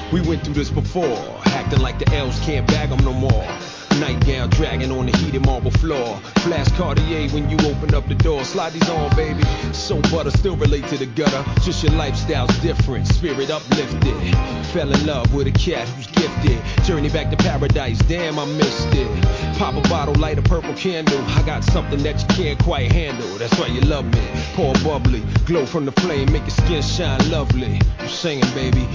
We went through this before, acting like the elves can't bag them no more. Nightgown dragging on the heated marble floor. Flash Cartier when you open up the door. Slide these on, baby. So butter, still relate to the gutter. Just your lifestyle's different, spirit uplifted. Fell in love with a cat who's gifted. Journey back to paradise, damn I missed it. Pop a bottle, light a purple candle. I got something that you can't quite handle. That's why you love me. Pour bubbly, glow from the flame, make your skin shine lovely. I'm singing, baby.